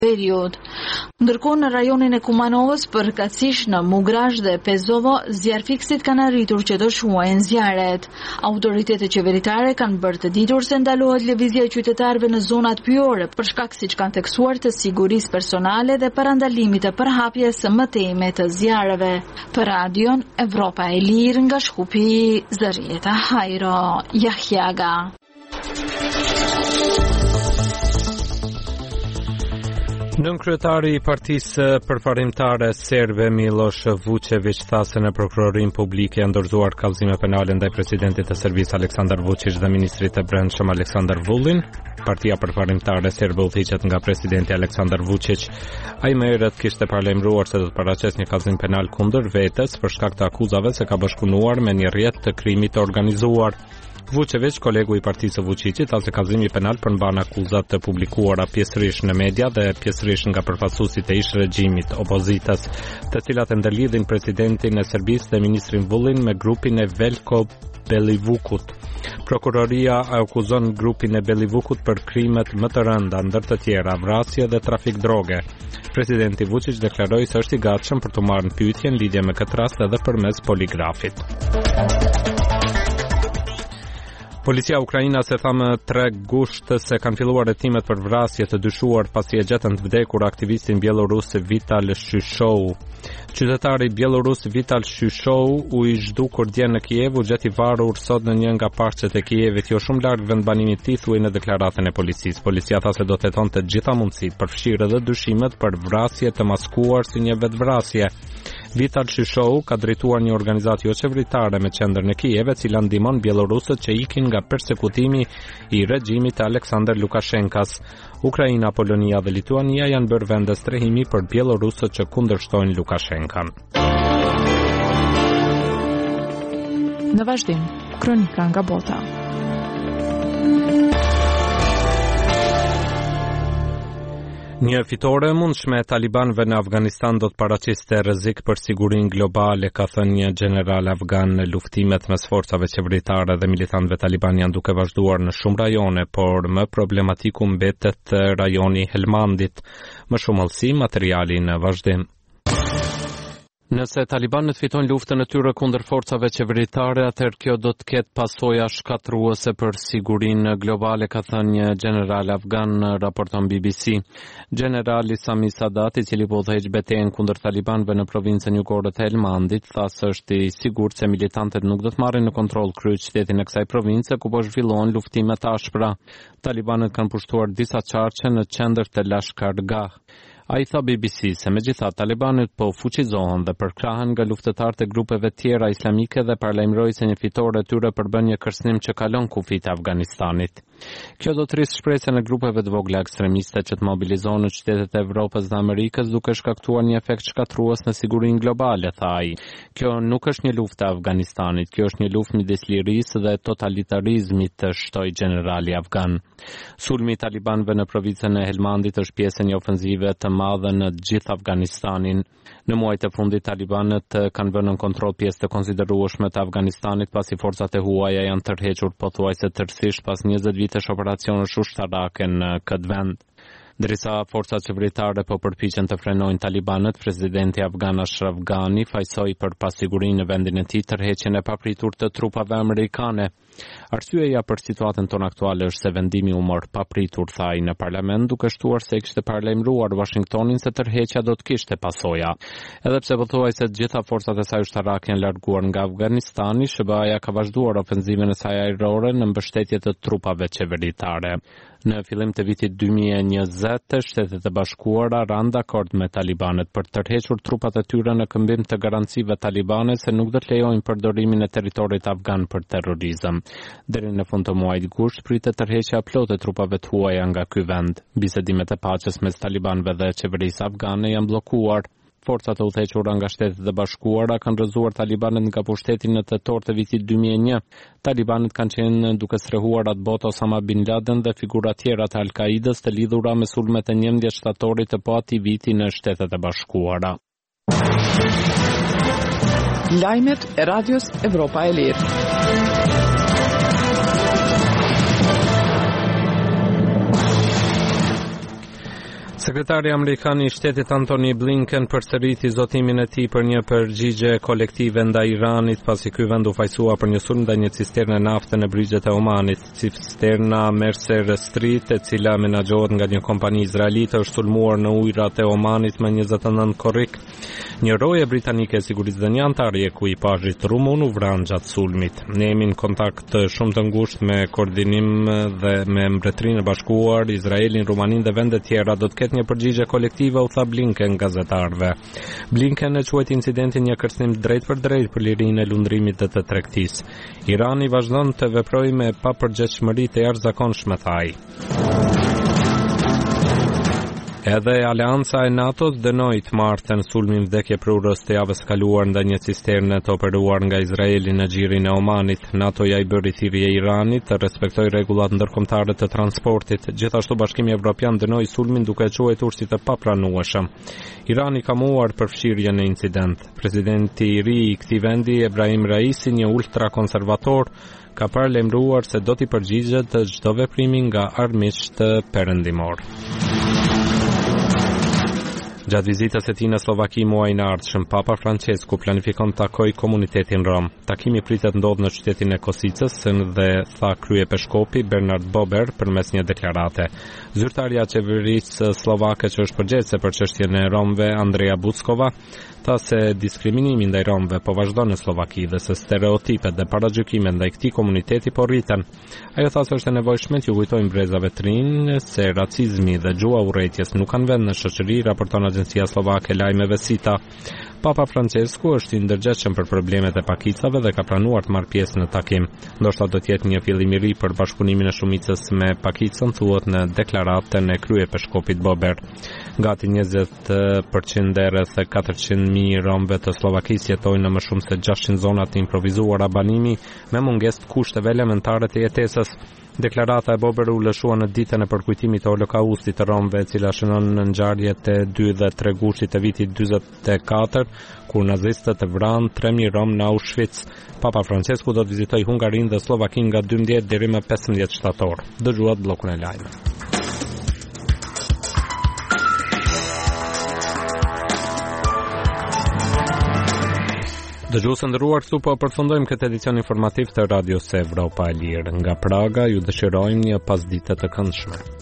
periud. Ndërkohë në rajonin e Kumanovës, përkatësisht në Mugrazh dhe Pezovo, zjarfiksit kanë arritur që të shuajnë zjarret. Autoritetet qeveritare kanë bërë të ditur se ndalohet lëvizja e qytetarëve në zonat pyjore për shkak, siç kanë theksuar, të sigurisë personale dhe parandalimit të përhapjes së mëtejme të zjarreve. Për Radion Evropa e Lirë nga Shkupi, Zërieta Hajro, Jahjaga. Nënkryetari i Partisë Përparimtare Serbe Miloš Vučević tha se në prokurorin publik janë dorëzuar kallëzime penale ndaj presidentit të Serbisë Aleksandar Vučić dhe ministrit të Brendshëm Aleksandar Vulin. Partia Përparimtare Serbe udhëhiqet nga presidenti Aleksandar Vučić. Ai më herët kishte paralajmëruar se do të paraqes një kallëzim penal kundër vetes për shkak të akuzave se ka bashkëpunuar me një rrjet të krimit të organizuar. Vučević, kolegu i partisë së Vučićit, tha se kallëzimi penal përmban akuzat të publikuara pjesërisht në media dhe pjesërisht nga përfaqësuesit e ish regjimit opozitës, të cilat e ndërlidhin presidentin e Serbisë dhe ministrin Vulin me grupin e Veljko Belivukut. Prokuroria akuzon grupin e Belivukut për krimet më të rënda, ndër të tjera vrasje dhe trafik droge. Presidenti Vučić deklaroi se është i gatshëm për të marrë në pyetje në lidhje me këtë rast edhe përmes poligrafit. Policia ukrainase tha më 3 gusht se kanë filluar hetimet për vrasje të dyshuar pasi e gjetën të vdekur aktivistin bielorus Vital Shyshou. Qytetari bielorus Vital Shyshou u i zhdukur dje në Kiev, u gjeti varur sot në një nga parqet e Kievit, jo shumë larg vendbanimit të tij, thuaj në deklaratën e policisë. Policia tha se do të hetonte të gjitha mundësitë, përfshirë edhe dyshimet për vrasje të maskuar si një vetvrasje. Vital Shyshou ka drejtuar një organizatë jo qeveritare me qendër në Kiev, e cila ndihmon bielorusët që ikin nga persekutimi i regjimit të Aleksandr Lukashenkas. Ukraina, Polonia dhe Lituania janë bërë vende strehimi për bielorusët që kundërshtojnë Lukashenkan. Në vazhdim, kronika nga bota. Një fitore e mundshme e talibanëve në Afganistan do të paraqiste rrezik për sigurinë globale, ka thënë një general afgan. Luftimet mes forcave qeveritare dhe militantëve taliban janë duke vazhduar në shumë rajone, por më problematiku mbetet rajoni Helmandit. Më shumë hollësi, materiali në vazhdim. Nëse talibanët fitojnë luftën e tyre kundër forcave qeveritare, atëherë kjo do të ketë pasoja shkatruese për sigurinë globale, ka thënë një general afgan, raporton BBC. Generali Sami Sadat, i cili po udhëheq betejën kundër talibanëve në provincën jugore të Helmandit, tha se është i sigurt se militantët nuk do të marrin në kontroll kryeqytetin e kësaj province ku po zhvillohen luftime të ashpra. Talibanët kanë pushtuar disa qarqe në qendër të Lashkargah. A i tha BBC se megjithatë talibanët po fuqizohen dhe përkrahen nga luftëtarët e grupeve tjera islamike dhe paralajmëroi se një fitore e tyre përbën një kërcënim që kalon kufit e Afganistanit. Kjo do të rrisë shpresën e grupeve të vogla ekstremiste që të mobilizohen në qytetet e Evropës dhe Amerikës, duke shkaktuar një efekt shkatrues në sigurinë globale, tha ai. Kjo nuk është një luftë e Afganistanit, kjo është një luftë midis lirisë dhe totalitarizmit, shtoi generali afgan. Sulmi i talibanëve në provincën e Helmandit është pjesë e një ofenzive të madhe në gjithë Afganistanin. Në muajt e fundit talibanët kanë vënë në kontroll pjesë të konsiderueshme të Afganistanit pasi forcat e huaja janë tërhequr pothuajse tërësisht pas 20 vitesh operacionesh ushtarake në këtë vend. Ndërsa forcat qeveritare po përpiqen të frenojnë talibanët, presidenti afgan Ashraf Ghani fajsoi për pasigurinë në vendin e tij tërheqjen e papritur të trupave amerikane. Arsyeja për situatën tonë aktuale është se vendimi u mor papritur, tha ai në parlament, duke shtuar se kishte paralajmëruar Washingtonin se tërheqja do të kishte pasoja. Edhe pse pothuajse të gjitha forcat e saj ushtarake janë larguar nga Afganistani, SBA-ja ka vazhduar ofenzivën e saj ajrore në mbështetje të trupave qeveritare. Në fillim të vitit 2020, Shtetet e Bashkuara ranë dakord me talibanët për të tërhequr trupat e tyre në këmbim të garancive talibane se nuk do të lejojnë përdorimin e territorit afgan për terrorizëm. Deri në fund të muajit gusht pritet tërheqja plotë e trupave të huaja nga ky vend. Bisedimet e paqes mes talibanëve dhe qeverisë afgane janë bllokuar. Forcat e udhëhequra nga Shtetet e Bashkuara kanë rrëzuar talibanët nga pushteti në tetor të vitit 2001. Talibanët kanë qenë duke strehuar atë botë Osama bin Laden dhe figura tjera të Al-Qaidës të lidhura me sulmet e 11 shtatorit të po atij viti në Shtetet e Bashkuara. Lajmet e Radios Evropa e Lirë. Sekretari amerikan I Shtetit Antony Blinken përsëriti zotimin e tij për një përgjigje kolektive ndaj Iranit pasi ky vend u fajsua për një sulm ndaj një cisterne nafte në brygjet e Omanit. Cisterna Mercer Street, e cila menaxhohet nga një kompani izraelite, është sulmuar në ujrat e Omanit me 29 korrik. Një roje britanike e sigurisë dhe një antar I ekuipazhit rumun u vran gjatë sulmit. Ne jemi në kontakt shumë të ngushtë me koordinim dhe me Mbretërinë e Bashkuar, Izraelin, Rumaninë dhe vende tjera. Do të ketë një përgjigje kolektive, u tha Blinken gazetarëve. Blinken e quajti incidentin një kërcënim drejt për drejt për lirinë e lundrimit dhe të tregtisë. Irani vazhdon të veprojë me papërgjegjshmëri të jashtëzakonshme, tha ai. Edhe Aleanca e NATO dënoi të martën sulmin vdekje prurës të javës kaluar ndaj një cisterne të operuar nga Izraeli në xhirin e Omanit. NATO ja I bëri thirrje Iranit të respektojë rregullat ndërkombëtare të transportit. Gjithashtu Bashkimi Evropian dënoi sulmin duke e quajtur si të papranueshëm. Irani ka mohuar përfshirjen në incident. Presidenti I ri I këtij vendi, Ebrahim Raisi, një ultrakonservator, ka paralajmëruar se do t'i përgjigjet çdo veprimi nga armiqtë perëndimor. Gjatë vizitës e tij në Slovaki muajin e ardhshëm, Papa Francesku planifikon të takojë komunitetin rom. Takimi pritet ndodhë në qytetin e Kosicës dhe tha kryepeskopi Bernard Bober përmes një deklarate. Zyrtarja e qeverisë slovake që është përgjegjëse për çështjen e romëve, Andrea Buckova, tha se diskriminimi ndaj romëve po vazhdon në Slovaki dhe se stereotipet dhe paragjykimet ndaj këtij komuniteti po rriten. Ajo tha se është e nevojshme që kujtojmë brezave të rinj se racizmi dhe gjua urrëties nuk kanë vend në shoqëri, raporton Agjencia Slovake Lajmeve SITA. Papa Francesku është I ndërgjegjshëm për problemet e pakicave dhe ka planuar të marrë pjesë në takim. Ndoshta do të jetë një fillim I ri për bashkëpunimin e shumicës me pakicën, thuhet në deklaratën e kryepeσκopit Bober. Gati 20% rreth 400.000 romëve të Slovakisë jetojnë në më shumë se 600 zona të improvisuara banimi me mungesë të kushteve elementare të jetesës. Deklarata e Bober u lëshua në ditën e përkujtimit të Holokaustit të romëve, e cila shënon në ngjarjet e 2 dhe 3 gushtit të vitit 44, kur nazistët e vranë 3.000 rom në Auschwitz. Papa Francesku do të vizitojë Hungarinë dhe Slovakinë nga 12 deri më 15 shtator. Dëgjuat bllokun e lajmeve. Dëgjues të nderuar, këtu po përfundojmë këtë edicion informativ të Radios Evropa e Lirë. Nga Praga ju dëshirojmë një pasdite të këndshme.